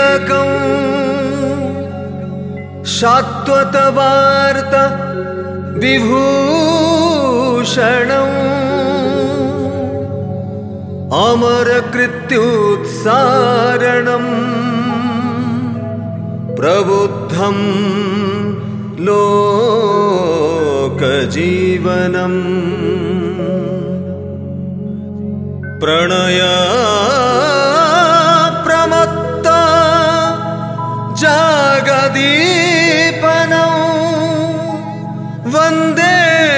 तिलकं शाश्वत वार्ता विभूषणम् अमर कृत्युत्सारणम् प्रबुद्धं लोकजीवनम् प्रणय प्रमत्ता जगदीपनं वन्दे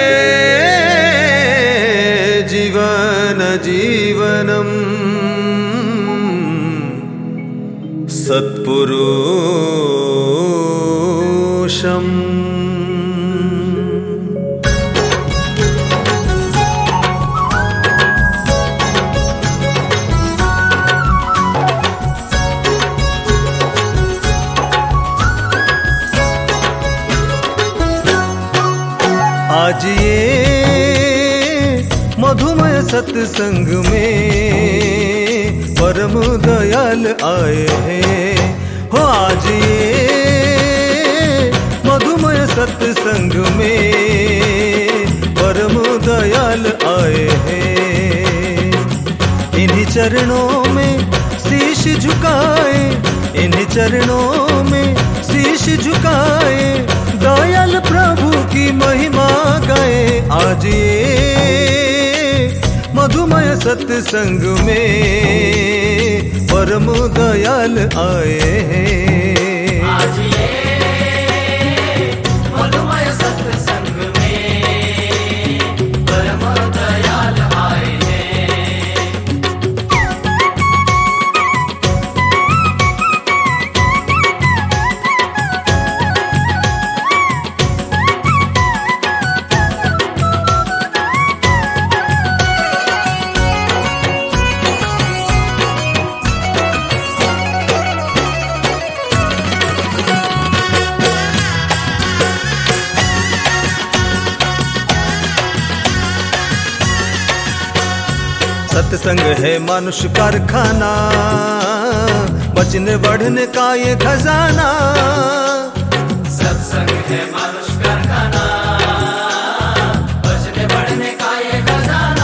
जीवनम् सत्पुरुषम्। आज ये मधुमय सत्संग में परम दयाल आए हैं हो। आज ये मधुमय सत्संग में परम दयाल आए हैं। इन्हीं चरणों में शीश झुकाए, इन्हीं चरणों में शीश झुकाए, दयाल प्रभु की महिमा गाए। आज ये मधुमय सत्संग में परम दयाल आए हैं। आज ये मधुमय सत्संग में परम दयाल आए हैं। सत्संग है मनुष्य कारखाना, बचने बढ़ने का ये खजाना। सत्संग है मनुष्य कारखाना, बचने बढ़ने का ये खजाना।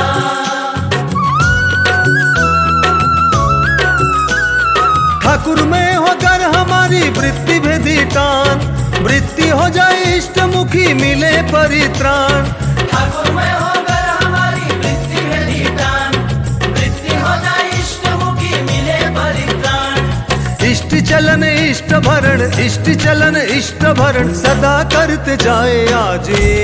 ठाकुर में होकर हमारी वृत्ति भेदी टान, वृत्ति हो जाए इष्ट मुखी मिले परित्राण। ठाकुर में होकर हमारी वृत्ति भेदी टान, वृत्ति हो जाए इष्ट मुखी मिले परित्राण। इष्ट चलन इष्ट भरण, इष्ट चलन इष्ट भरण सदा करते जाए। आज ये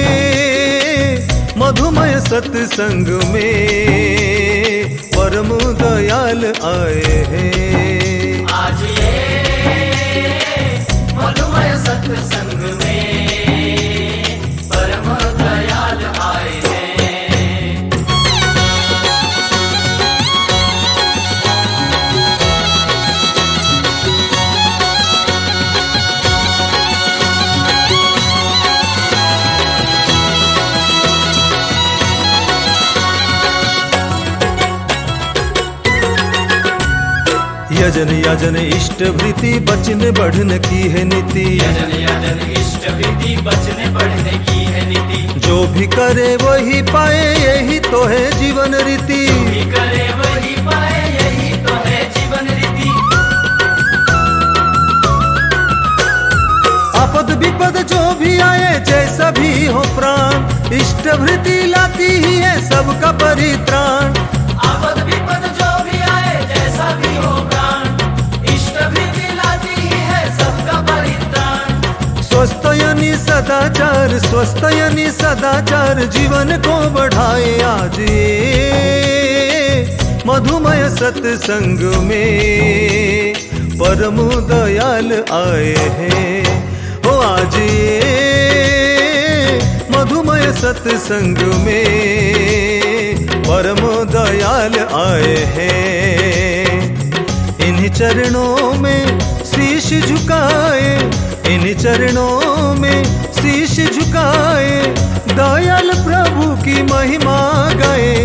मधुमय सत्संग में परम दयाल आए हैं। आज ये मधुमय सत्संग में परम दयाल आए हैं। यजन यजन इष्ट वृत्ति बचने बढ़ने की है नीति। यजन यजन इष्ट वृत्ति बचने बढ़ने की है नीति। जो भी करे वही पाए यही तो है जीवन रीति। जो भी करे वही पाए यही तो है जीवन रीति। आपद विपद जो भी आए जैसा भी हो प्राण, इष्ट वृत्ति लाती ही है सबका परित्राण। आपद विपद जो भी आए जैसा भी हो प्राण, इष्ट वृत्ति लाती ही है सबका परित्राण। स्वस्थ यानी सदाचार, स्वस्थ यानी सदाचार जीवन को बढ़ाए। आज ये मधुमय सत्संग में परम दयाल आए हैं हो। आज ये मधुमय सत्संग में परम दयाल आए हैं। इन्हीं चरणों में शीश झुकाए, इन्हीं चरणों में शीश झुकाए, दयाल प्रभु की महिमा गाए।